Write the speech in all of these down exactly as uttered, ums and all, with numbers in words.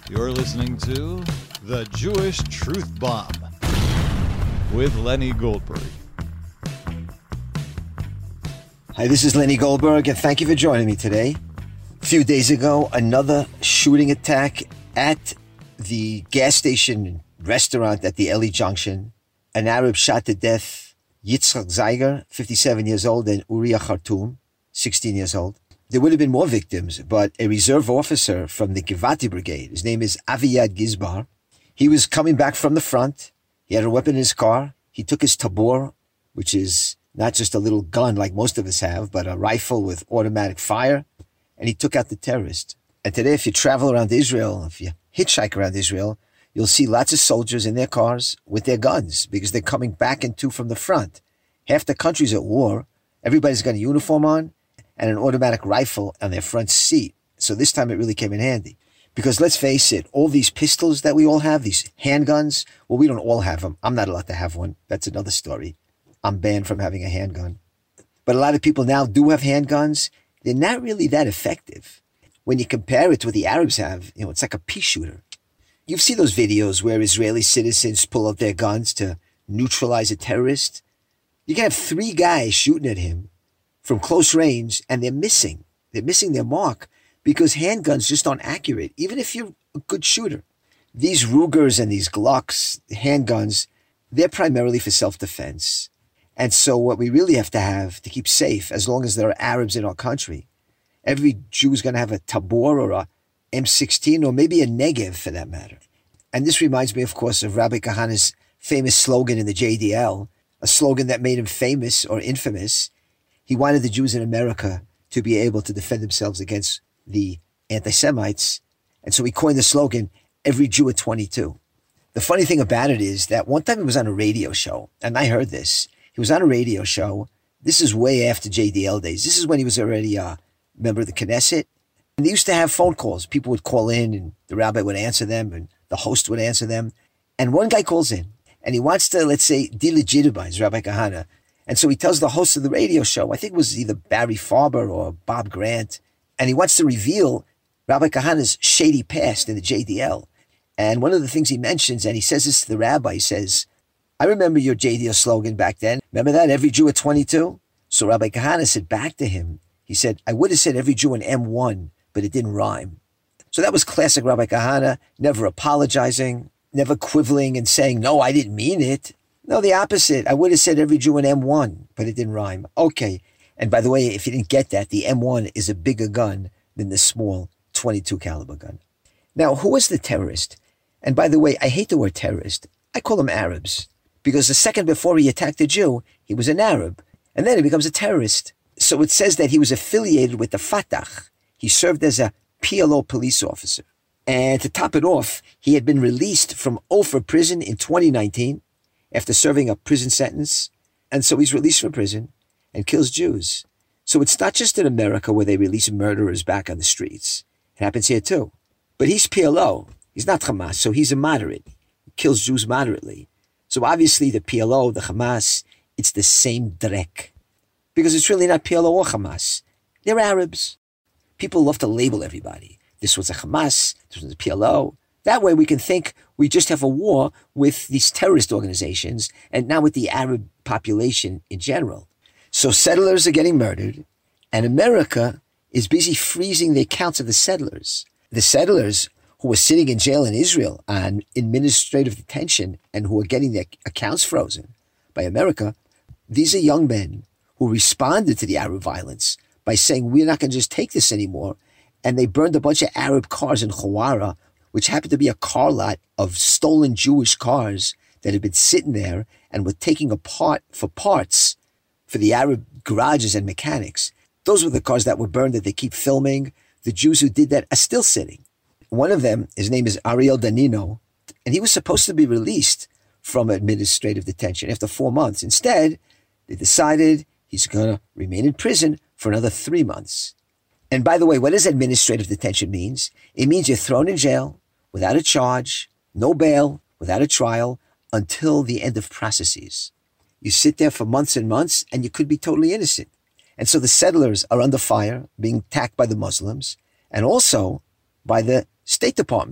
You're listening to The Jewish Truth Bomb with Lenny Goldberg. Hi, this is Lenny Goldberg, and thank you for joining me today. A few days ago, another shooting attack at the gas station restaurant at the Eli Junction. An Arab shot to death Yitzchak Zeiger, fifty-seven years old, and Uriah Khartoum, sixteen years old. There would have been more victims, but a reserve officer from the Givati Brigade, his name is Aviad Gizbar, he was coming back from the front. He had a weapon in his car. He took his tabor, which is not just a little gun like most of us have, but a rifle with automatic fire, and he took out the terrorist. And today, if you travel around Israel, if you hitchhike around Israel, you'll see lots of soldiers in their cars with their guns because they're coming back into from the front. Half the country's at war. Everybody's got a uniform on and an automatic rifle on their front seat. So this time it really came in handy. Because let's face it, all these pistols that we all have, these handguns, well, we don't all have them. I'm not allowed to have one. That's another story. I'm banned from having a handgun. But a lot of people now do have handguns. They're not really that effective. When you compare it to what the Arabs have, you know, it's like a pea shooter. You've seen those videos where Israeli citizens pull out their guns to neutralize a terrorist. You can have three guys shooting at him from close range, and they're missing. They're missing their mark because handguns just aren't accurate, even if you're a good shooter. These Rugers and these Glocks, handguns, they're primarily for self-defense. And so what we really have to have to keep safe, as long as there are Arabs in our country, every Jew is going to have a tabor or a M sixteen or maybe a Negev for that matter. And this reminds me, of course, of Rabbi Kahana's famous slogan in the J D L, a slogan that made him famous or infamous. He wanted the Jews in America to be able to defend themselves against the anti-Semites. And so he coined the slogan, every Jew at twenty-two. The funny thing about it is that one time he was on a radio show, and I heard this. He was on a radio show. This is way after J D L days. This is when he was already a member of the Knesset. And they used to have phone calls. People would call in, and the rabbi would answer them, and the host would answer them. And one guy calls in, and he wants to, let's say, delegitimize Rabbi Kahana. And so he tells the host of the radio show, I think it was either Barry Farber or Bob Grant, and he wants to reveal Rabbi Kahana's shady past in the J D L. And one of the things he mentions, and he says this to the rabbi, he says, I remember your J D L slogan back then. Remember that? Every Jew at twenty-two? So Rabbi Kahana said back to him, he said, I would have said every Jew in M one, but it didn't rhyme. So that was classic Rabbi Kahana, never apologizing, never quibbling and saying, no, I didn't mean it. No, the opposite. I would have said every Jew in M one, but it didn't rhyme. Okay. And by the way, if you didn't get that, the M one is a bigger gun than the small twenty-two caliber gun. Now, who was the terrorist? And by the way, I hate the word terrorist. I call them Arabs. Because the second before he attacked a Jew, he was an Arab. And then he becomes a terrorist. So it says that he was affiliated with the Fatah. He served as a P L O police officer. And to top it off, he had been released from Ofer prison in twenty nineteen after serving a prison sentence. And so he's released from prison and kills Jews. So it's not just in America where they release murderers back on the streets. It happens here too. But he's P L O. He's not Hamas, so he's a moderate. He kills Jews moderately. So obviously the P L O, the Hamas, it's the same drek. Because it's really not P L O or Hamas. They're Arabs. People love to label everybody. This was a Hamas, this was a P L O. That way we can think we just have a war with these terrorist organizations and not with the Arab population in general. So settlers are getting murdered, and America is busy freezing the accounts of the settlers. The settlers who were sitting in jail in Israel on administrative detention and who are getting their accounts frozen by America, these are young men who responded to the Arab violence by saying, we're not going to just take this anymore. And they burned a bunch of Arab cars in Hawara, which happened to be a car lot of stolen Jewish cars that had been sitting there and were taking apart for parts for the Arab garages and mechanics. Those were the cars that were burned that they keep filming. The Jews who did that are still sitting. One of them, his name is Ariel Danino, and he was supposed to be released from administrative detention after four months. Instead, they decided he's going to remain in prison for another three months. And by the way, what does administrative detention means? It means you're thrown in jail without a charge, no bail, without a trial, until the end of processes. You sit there for months and months, and you could be totally innocent. And so the settlers are under fire, being attacked by the Muslims, and also by the State Department.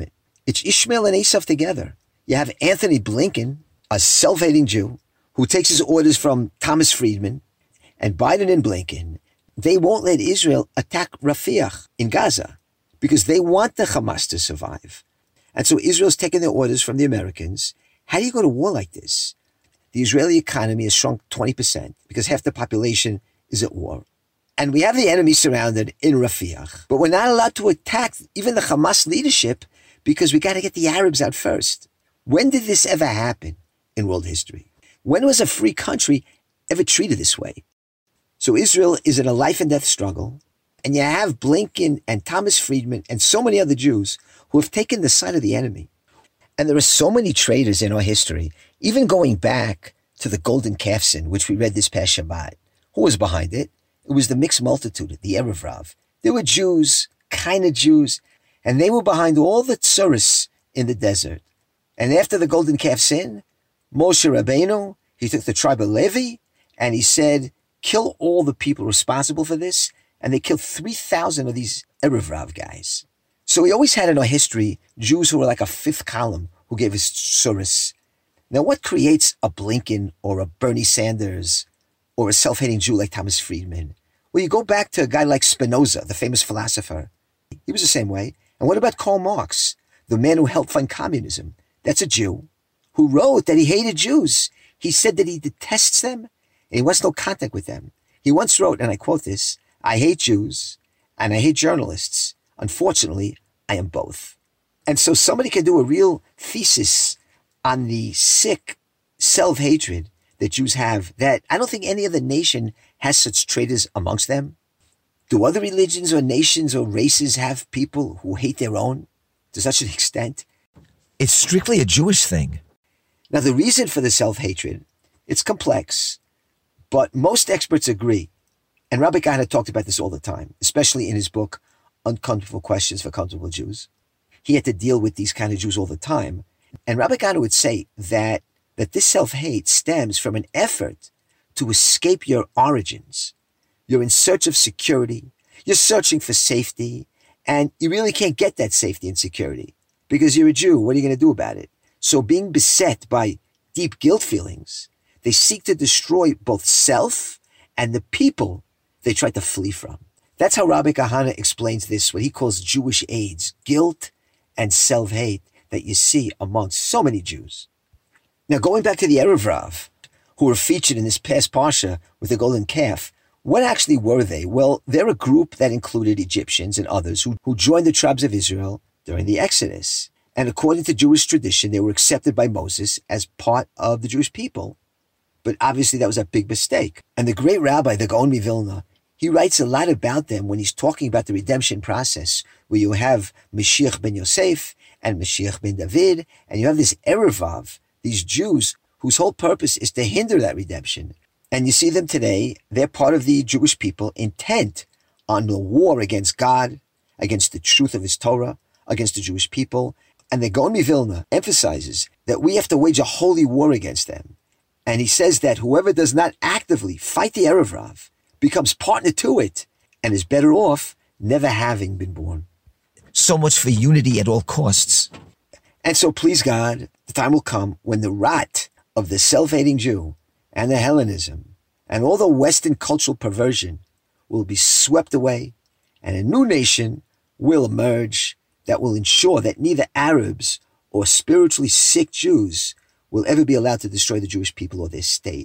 It's Ishmael and Esau together. You have Anthony Blinken, a self-hating Jew, who takes his orders from Thomas Friedman, and Biden and Blinken. They won't let Israel attack Rafah in Gaza because they want the Hamas to survive. And so Israel's taking their orders from the Americans. How do you go to war like this? The Israeli economy has shrunk twenty percent because half the population is at war. And we have the enemy surrounded in Rafah, but we're not allowed to attack even the Hamas leadership because we got to get the Arabs out first. When did this ever happen in world history? When was a free country ever treated this way? So Israel is in a life and death struggle, and you have Blinken and Thomas Friedman and so many other Jews who have taken the side of the enemy. And there are so many traitors in our history, even going back to the Golden Calf Sin, which we read this past Shabbat. Who was behind it? It was the mixed multitude, the Erev Rav. There were Jews, kind of Jews, and they were behind all the tsuris in the desert. And after the Golden Calf Sin, Moshe Rabbeinu, he took the tribe of Levi, and he said, kill all the people responsible for this, and they killed three thousand of these Erev Rav guys. So we always had in our history Jews who were like a fifth column who gave us tsuris. Now, what creates a Blinken or a Bernie Sanders or a self-hating Jew like Thomas Friedman? Well, you go back to a guy like Spinoza, the famous philosopher. He was the same way. And what about Karl Marx, the man who helped fund communism? That's a Jew who wrote that he hated Jews. He said that he detests them and he wants no contact with them. He once wrote, and I quote this, I hate Jews and I hate journalists. Unfortunately, I am both. And so somebody can do a real thesis on the sick self-hatred that Jews have that I don't think any other nation has such traitors amongst them. Do other religions or nations or races have people who hate their own to such an extent? It's strictly a Jewish thing. Now, the reason for the self-hatred, it's complex, but most experts agree. And Rabbi Kahana talked about this all the time, especially in his book, Uncomfortable Questions for Comfortable Jews. He had to deal with these kind of Jews all the time. And Rabbi Kahana would say that, that this self-hate stems from an effort to escape your origins. You're in search of security. You're searching for safety. And you really can't get that safety and security because you're a Jew. What are you going to do about it? So being beset by deep guilt feelings, they seek to destroy both self and the people they try to flee from. That's how Rabbi Kahana explains this, what he calls Jewish AIDS, guilt and self-hate that you see amongst so many Jews. Now, going back to the Erev Rav, who were featured in this past Parsha with the golden calf, what actually were they? Well, they're a group that included Egyptians and others who, who joined the tribes of Israel during the Exodus. And according to Jewish tradition, they were accepted by Moses as part of the Jewish people. But obviously that was a big mistake. And the great rabbi, the Gaon Mivilna, he writes a lot about them when he's talking about the redemption process, where you have Mashiach ben Yosef and Mashiach ben David, and you have this Erev Rav, these Jews whose whole purpose is to hinder that redemption. And you see them today, they're part of the Jewish people intent on the war against God, against the truth of his Torah, against the Jewish people. And the Gaon Mivilna emphasizes that we have to wage a holy war against them. And he says that whoever does not actively fight the Erev Rav becomes partner to it and is better off never having been born. So much for unity at all costs. And so please God, the time will come when the rot of the self-hating Jew and the Hellenism and all the Western cultural perversion will be swept away and a new nation will emerge that will ensure that neither Arabs or spiritually sick Jews will ever be allowed to destroy the Jewish people or their state.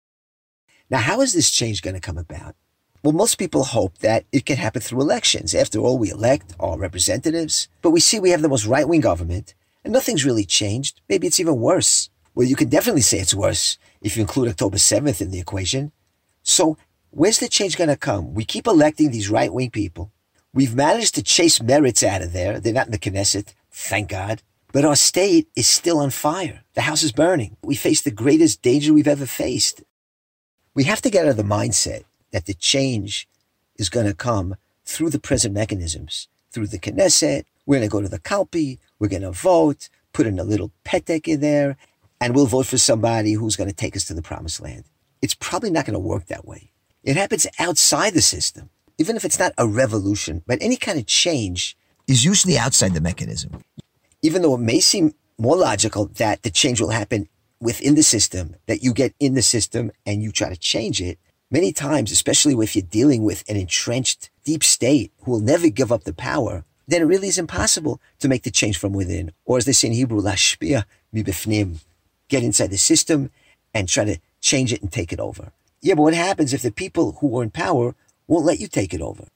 Now, how is this change going to come about? Well, most people hope that it can happen through elections. After all, we elect our representatives, but we see we have the most right-wing government and nothing's really changed. Maybe it's even worse. Well, you can definitely say it's worse if you include October seventh in the equation. So where's the change going to come? We keep electing these right-wing people. We've managed to chase Meretz out of there. They're not in the Knesset, thank God. But our state is still on fire. The house is burning. We face the greatest danger we've ever faced. We have to get out of the mindset that the change is going to come through the present mechanisms, through the Knesset. We're going to go to the Kalpi. We're going to vote, put in a little petek in there, and we'll vote for somebody who's going to take us to the promised land. It's probably not going to work that way. It happens outside the system. Even if it's not a revolution, but any kind of change is usually outside the mechanism. even though it may seem more logical that the change will happen within the system, that you get in the system and you try to change it, many times, especially if you're dealing with an entrenched deep state who will never give up the power, then it really is impossible to make the change from within. Or as they say in Hebrew, lashpia mibifnim, get inside the system and try to change it and take it over. Yeah, but what happens if the people who are in power won't let you take it over?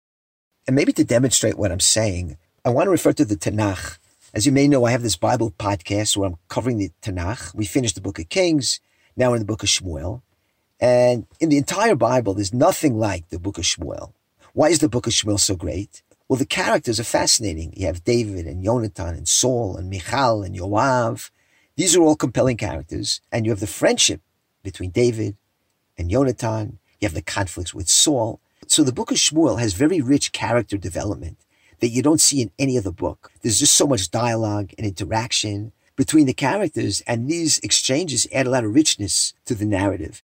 And maybe to demonstrate what I'm saying, I want to refer to the Tanakh. As you may know, I have this Bible podcast where I'm covering the Tanakh. We finished the book of Kings. Now we're in the book of Shmuel. And in the entire Bible, there's nothing like the book of Shmuel. Why is the book of Shmuel so great? Well, the characters are fascinating. You have David and Yonatan and Saul and Michal and Yoav. These are all compelling characters. And you have the friendship between David and Yonatan. You have the conflicts with Saul. So the book of Shmuel has very rich character development that you don't see in any other book. There's just so much dialogue and interaction between the characters, and these exchanges add a lot of richness to the narrative.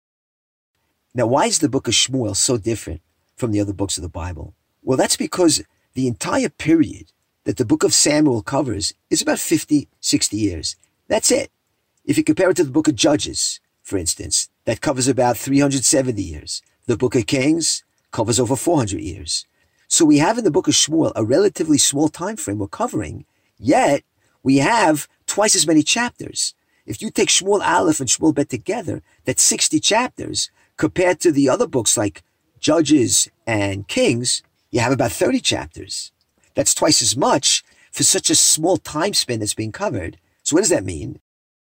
Now, why is the book of Shmuel so different from the other books of the Bible? Well, that's because the entire period that the book of Samuel covers is about fifty, sixty years. That's it. If you compare it to the book of Judges, for instance, that covers about three hundred seventy years. The book of Kings covers over four hundred years. So we have in the book of Shmuel a relatively small time frame we're covering, yet we have twice as many chapters. If you take Shmuel Aleph and Shmuel Bet together, that's sixty chapters. Compared to the other books like Judges and Kings, you have about thirty chapters. That's twice as much for such a small time span that's being covered. So what does that mean?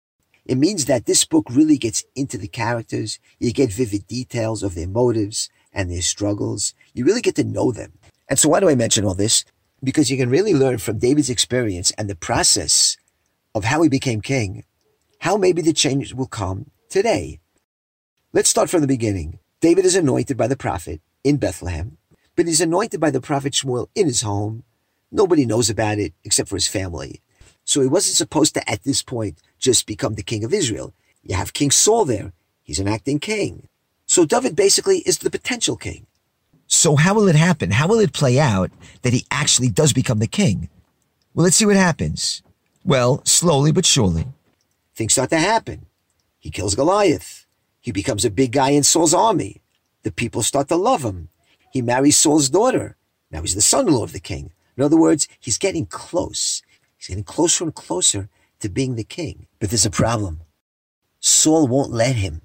It means that this book really gets into the characters. You get vivid details of their motives and their struggles. You really get to know them. And so why do I mention all this? Because you can really learn from David's experience and the process of how he became king, how maybe the change will come today. Let's start from the beginning. David is anointed by the prophet in Bethlehem, but he's anointed by the prophet Shmuel in his home. Nobody knows about it except for his family. So he wasn't supposed to, at this point, just become the king of Israel. You have King Saul there. He's an acting king. So David basically is the potential king. So how will it happen? How will it play out that he actually does become the king? Well, let's see what happens. Well, slowly but surely, things start to happen. He kills Goliath. He becomes a big guy in Saul's army. The people start to love him. He marries Saul's daughter. Now he's the son-in-law of the king. In other words, he's getting close. He's getting closer and closer to being the king. But there's a problem. Saul won't let him.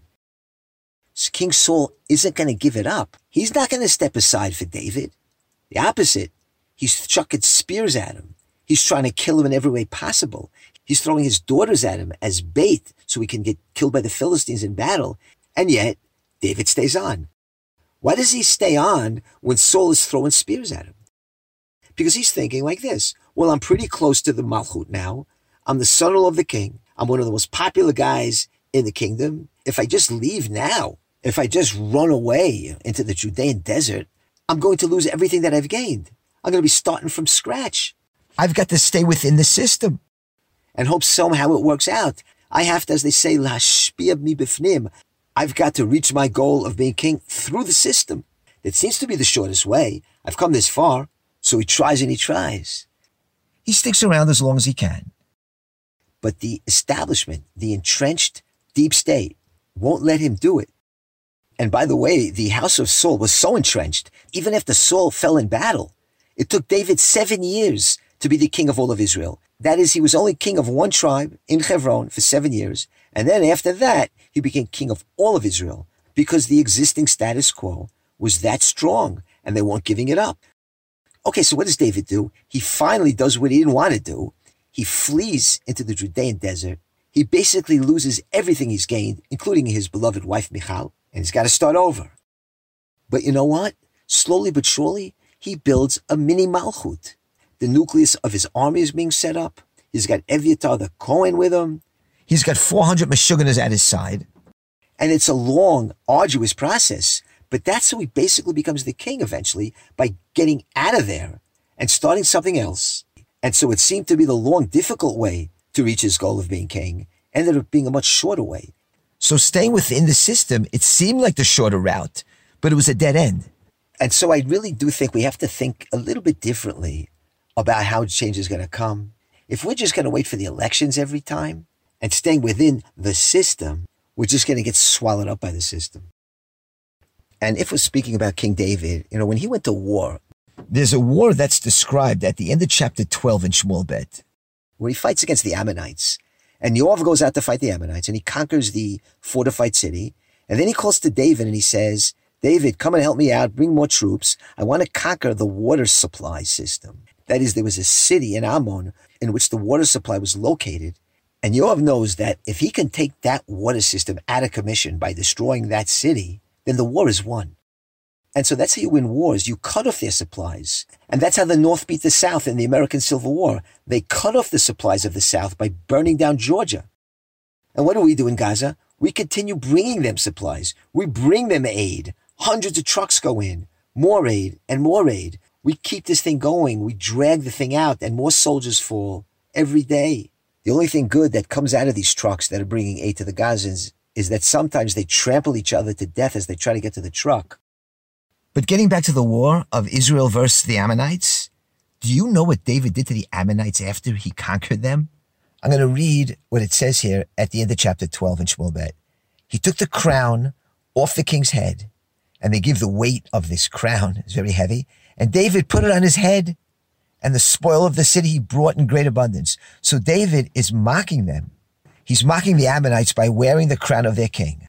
King Saul isn't going to give it up. He's not going to step aside for David. The opposite. He's chucking spears at him. He's trying to kill him in every way possible. He's throwing his daughters at him as bait so he can get killed by the Philistines in battle. And yet, David stays on. Why does he stay on when Saul is throwing spears at him? Because he's thinking like this. Well, I'm pretty close to the Malchut now. I'm the son-in-law of the king. I'm one of the most popular guys in the kingdom. If I just leave now, if I just run away into the Judean desert, I'm going to lose everything that I've gained. I'm going to be starting from scratch. I've got to stay within the system and hope somehow it works out. I have to, as they say, lashpia mibifnim. I've got to reach my goal of being king through the system. It seems to be the shortest way. I've come this far, so he tries and he tries. He sticks around as long as he can. But the establishment, the entrenched deep state, won't let him do it. And by the way, the house of Saul was so entrenched, even after Saul fell in battle, it took David seven years to be the king of all of Israel. That is, he was only king of one tribe in Hebron for seven years. And then after that, he became king of all of Israel because the existing status quo was that strong and they weren't giving it up. Okay, so what does David do? He finally does what he didn't want to do. He flees into the Judean desert. He basically loses everything he's gained, including his beloved wife, Michal, and he's got to start over. But you know what? Slowly but surely, he builds a mini Malchut. The nucleus of his army is being set up. He's got Evyatar the Kohen with him. He's got four hundred Meshuggahs at his side. And it's a long, arduous process. But that's how he basically becomes the king eventually, by getting out of there and starting something else. And so it seemed to be the long, difficult way to reach his goal of being king, ended up being a much shorter way. So staying within the system, it seemed like the shorter route, but it was a dead end. And so I really do think we have to think a little bit differently about how change is going to come. If we're just going to wait for the elections every time and staying within the system, we're just going to get swallowed up by the system. And if we're speaking about King David, you know, when he went to war, there's a war that's described at the end of chapter twelve in Shmuel Bet, where he fights against the Ammonites. And Yoav goes out to fight the Ammonites, and he conquers the fortified city. And then he calls to David, and he says, David, come and help me out, bring more troops. I want to conquer the water supply system. That is, there was a city in Ammon in which the water supply was located. And Yoav knows that if he can take that water system out of commission by destroying that city, then the war is won. And so that's how you win wars. You cut off their supplies. And that's how the North beat the South in the American Civil War. They cut off the supplies of the South by burning down Georgia. And what do we do in Gaza? We continue bringing them supplies. We bring them aid. Hundreds of trucks go in. More aid and more aid. We keep this thing going. We drag the thing out and more soldiers fall every day. The only thing good that comes out of these trucks that are bringing aid to the Gazans is that sometimes they trample each other to death as they try to get to the truck. But getting back to the war of Israel versus the Ammonites, do you know what David did to the Ammonites after he conquered them? I'm going to read what it says here at the end of chapter twelve in Shmuel Bet. He took the crown off the king's head, and they give the weight of this crown. It's very heavy. And David put it on his head, and the spoil of the city he brought in great abundance. So David is mocking them. He's mocking the Ammonites by wearing the crown of their king.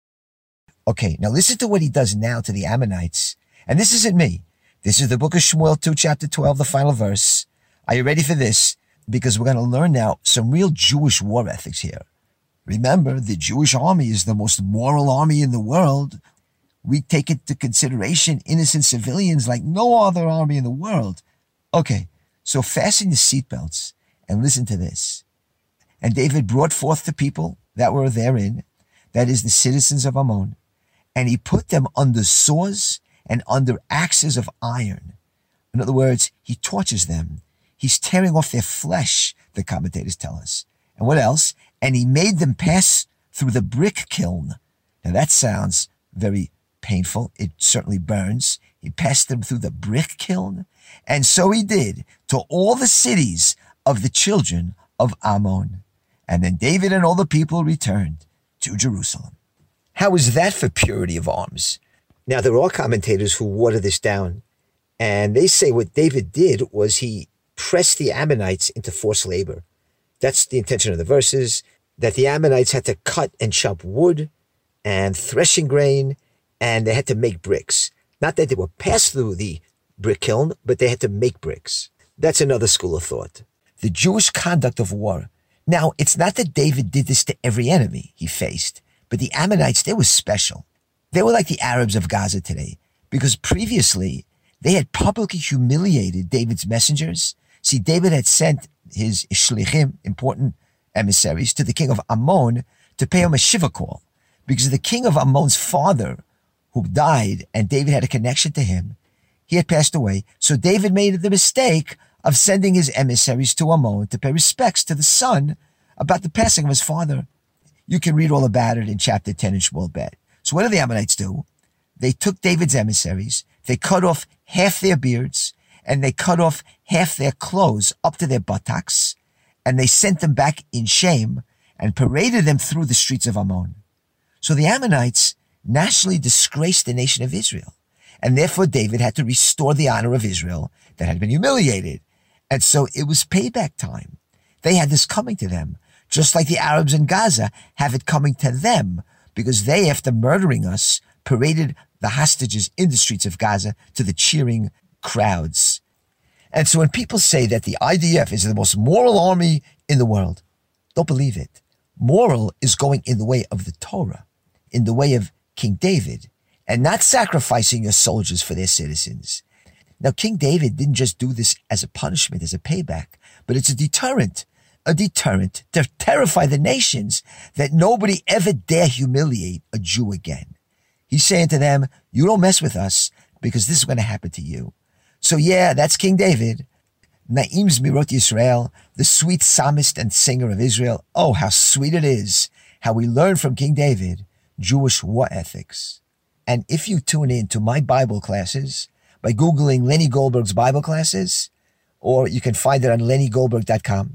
Okay, now listen to what he does now to the Ammonites. And this isn't me. This is the book of Shmuel two, chapter twelve, the final verse. Are you ready for this? Because we're going to learn now some real Jewish war ethics here. Remember, the Jewish army is the most moral army in the world. We take into consideration innocent civilians like no other army in the world. Okay, so fasten your seatbelts and listen to this. And David brought forth the people that were therein, that is the citizens of Ammon, and he put them under saws and under axes of iron. In other words, he tortures them. He's tearing off their flesh, the commentators tell us. And what else? And he made them pass through the brick kiln. Now that sounds very painful. It certainly burns. He passed them through the brick kiln. And so he did to all the cities of the children of Ammon. And then David and all the people returned to Jerusalem. How is that for purity of arms? Now, there are commentators who water this down, and they say what David did was he pressed the Ammonites into forced labor. That's the intention of the verses, that the Ammonites had to cut and chop wood and threshing grain, and they had to make bricks. Not that they were passed through the brick kiln, but they had to make bricks. That's another school of thought. The Jewish conduct of war. Now, it's not that David did this to every enemy he faced, but the Ammonites, they were special. They were like the Arabs of Gaza today, because previously they had publicly humiliated David's messengers. See, David had sent his shlichim, important emissaries, to the king of Ammon to pay him a shiva call, because the king of Ammon's father, who died, and David had a connection to him, he had passed away. So David made the mistake of sending his emissaries to Ammon to pay respects to the son about the passing of his father. You can read all about it in chapter ten in Shmuel Bet. So what did the Ammonites do? They took David's emissaries, they cut off half their beards, and they cut off half their clothes up to their buttocks, and they sent them back in shame and paraded them through the streets of Ammon. So the Ammonites nationally disgraced the nation of Israel, and therefore David had to restore the honor of Israel that had been humiliated. And so it was payback time. They had this coming to them, just like the Arabs in Gaza have it coming to them, because they, after murdering us, paraded the hostages in the streets of Gaza to the cheering crowds. And so when people say that the I D F is the most moral army in the world, don't believe it. Moral is going in the way of the Torah, in the way of King David, and not sacrificing your soldiers for their citizens. Now, King David didn't just do this as a punishment, as a payback, but it's a deterrent. A deterrent to terrify the nations that nobody ever dare humiliate a Jew again. He's saying to them, you don't mess with us because this is going to happen to you. So yeah, that's King David. Naim Zmirot Yisrael, the sweet psalmist and singer of Israel. Oh, how sweet it is how we learn from King David Jewish war ethics. And if you tune in to my Bible classes by Googling Lenny Goldberg's Bible classes, or you can find it on lenny goldberg dot com,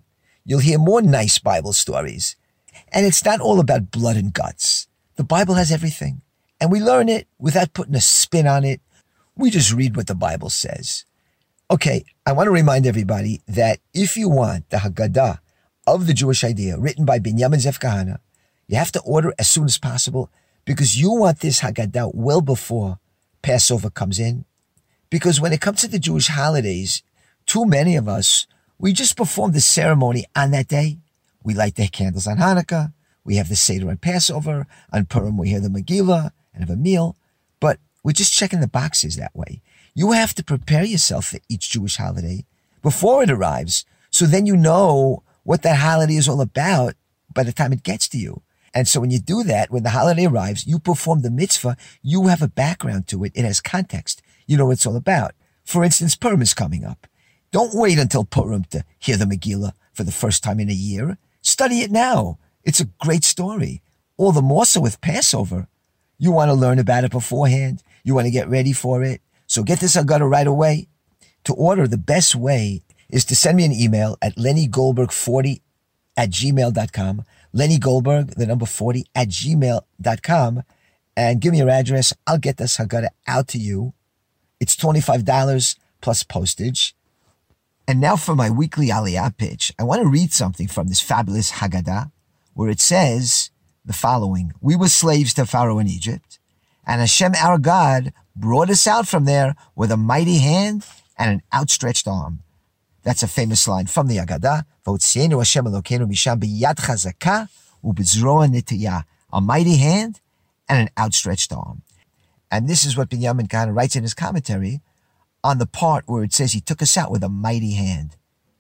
you'll hear more nice Bible stories. And it's not all about blood and guts. The Bible has everything. And we learn it without putting a spin on it. We just read what the Bible says. Okay, I want to remind everybody that if you want the Haggadah of the Jewish idea written by Binyamin Zev Kahana, you have to order as soon as possible because you want this Haggadah well before Passover comes in. Because when it comes to the Jewish holidays, too many of us, we just perform the ceremony on that day. We light the candles on Hanukkah. We have the Seder on Passover. On Purim, we hear the Megillah and have a meal. But we're just checking the boxes that way. You have to prepare yourself for each Jewish holiday before it arrives. So then you know what that holiday is all about by the time it gets to you. And so when you do that, when the holiday arrives, you perform the mitzvah, you have a background to it. It has context. You know what it's all about. For instance, Purim is coming up. Don't wait until Purim to hear the Megillah for the first time in a year. Study it now. It's a great story. All the more so with Passover. You want to learn about it beforehand. You want to get ready for it. So get this Haggadah right away. To order, the best way is to send me an email at lenny goldberg forty at gmail dot com. Lenny Goldberg, the number forty at gmail dot com. And give me your address. I'll get this Haggadah out to you. It's twenty-five dollars plus postage. And now for my weekly Aliyah pitch. I want to read something from this fabulous Haggadah where it says the following. We were slaves to Pharaoh in Egypt, and Hashem our God brought us out from there with a mighty hand and an outstretched arm. That's a famous line from the Haggadah. V'hotzienu Hashem Elokeinu misham b'yad chazakah u'b'zroa netiyah. A mighty hand and an outstretched arm. And this is what Binyamin Kahana writes in his commentary on the part where it says he took us out with a mighty hand.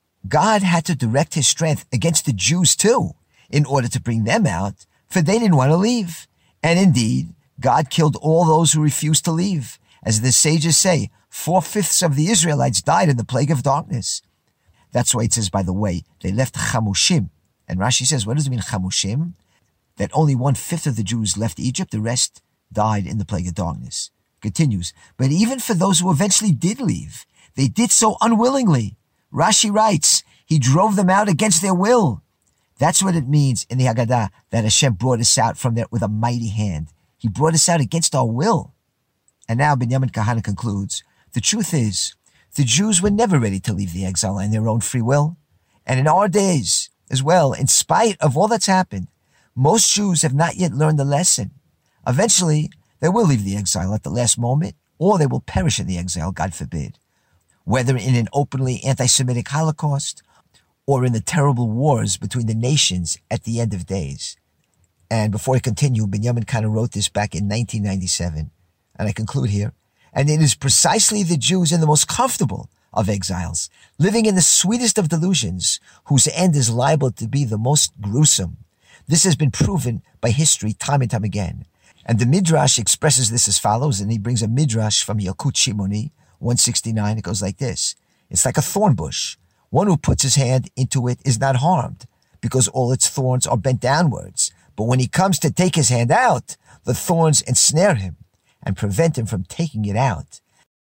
God had to direct his strength against the Jews too in order to bring them out, for they didn't want to leave. And indeed, God killed all those who refused to leave. As the sages say, four-fifths of the Israelites died in the plague of darkness. That's why it says, by the way, they left Chamushim. And Rashi says, what does it mean, Chamushim? That only one-fifth of the Jews left Egypt, the rest died in the plague of darkness. Continues, but even for those who eventually did leave, they did so unwillingly. Rashi writes, he drove them out against their will. That's what it means in the Haggadah, that Hashem brought us out from there with a mighty hand. He brought us out against our will. And now Binyamin Kahana concludes, the truth is, the Jews were never ready to leave the exile in their own free will. And in our days as well, in spite of all that's happened, most Jews have not yet learned the lesson. Eventually, they will leave the exile at the last moment, or they will perish in the exile, God forbid. Whether in an openly anti-Semitic Holocaust, or in the terrible wars between the nations at the end of days. And before I continue, Binyamin Kahana wrote this back in nineteen ninety-seven. And I conclude here. And it is precisely the Jews in the most comfortable of exiles, living in the sweetest of delusions, whose end is liable to be the most gruesome. This has been proven by history time and time again. And the Midrash expresses this as follows, and he brings a Midrash from Yalkut Shimoni, one sixty-nine. It goes like this. It's like a thorn bush. One who puts his hand into it is not harmed, because all its thorns are bent downwards. But when he comes to take his hand out, the thorns ensnare him and prevent him from taking it out.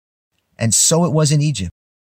And so it was in Egypt.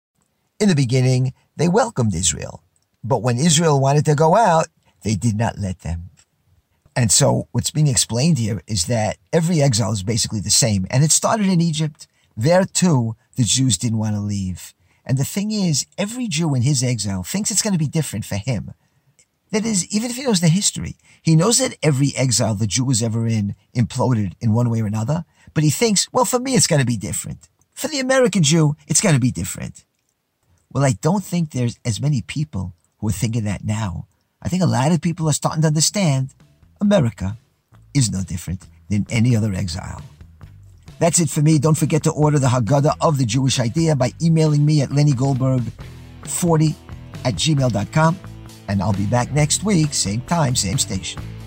In the beginning, they welcomed Israel. But when Israel wanted to go out, they did not let them. And so what's being explained here is that every exile is basically the same. And it started in Egypt. There too, the Jews didn't want to leave. And the thing is, every Jew in his exile thinks it's going to be different for him. That is, even if he knows the history, he knows that every exile the Jew was ever in imploded in one way or another. But he thinks, well, for me, it's going to be different. For the American Jew, it's going to be different. Well, I don't think there's as many people who are thinking that now. I think a lot of people are starting to understand America is no different than any other exile. That's it for me. Don't forget to order the Haggadah of the Jewish Idea by emailing me at lenny goldberg forty at gmail dot com. And I'll be back next week, same time, same station.